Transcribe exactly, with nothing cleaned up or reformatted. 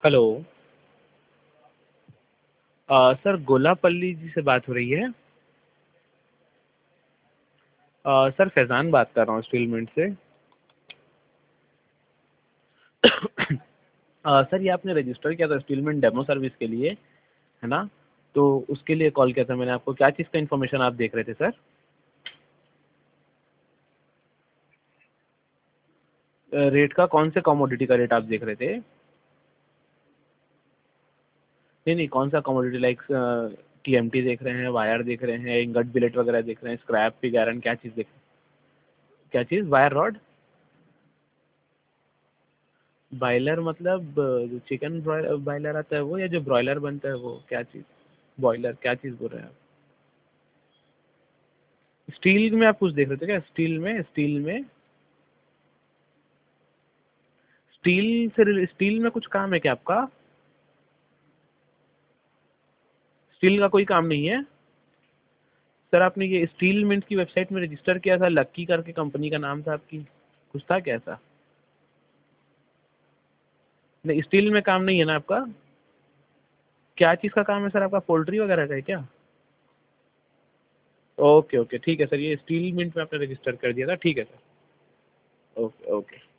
Hello. अ, sir Golapalli ji से बात हो रही है। अ, सर फैज़ान बात कर रहा हूँ स्टील मिंट से। अ, सर ये आपने रजिस्टर किया था स्टील मिंट डेमो सर्विस के लिए, है ना? तो उसके लिए कॉल किया था मैंने आपको। क्या चीज़ का इन्फॉर्मेशन आप देख रहे थे सर? अ, रेट का कौन से कमोडिटी का रेट आप देख रहे थे? नहीं, नहीं, कौन सा कमोडिटी लाइक अ, टीएमटी देख रहे हैं, वायर देख रहे हैं, इंगट बिलेट वगैरह देख रहे हैं, स्क्रैप पिग आयरन, क्या चीज़ देख क्या चीज़? Wire rod? बॉयलर मतलब अ, जो चिकन ब्रॉय बॉयलर आता है वो, या जो ब्रॉयलर बनता है वो, क्या चीज़? बॉयलर क्या चीज़ बोल रहे हैं आप? स्टील में आप कुछ देख रहे थे क्या? स्टील में स्टील में स्टील से रिले- स्टील में कुछ काम है क्या आपका? स्टील का कोई काम नहीं है? सर आपने ये स्टील मिंट की वेबसाइट में रजिस्टर किया था, लक्की करके कंपनी का नाम था आपकी, कुछ था क्या ऐसा? नहीं, स्टील में काम नहीं है ना आपका? क्या चीज़ का काम है सर आपका? पोल्ट्री वगैरह का है क्या? ओके, ओके, ठीक है सर, ये स्टील मिंट में आपने रजिस्टर कर दिया था, ठीक है सर। Okay, okay.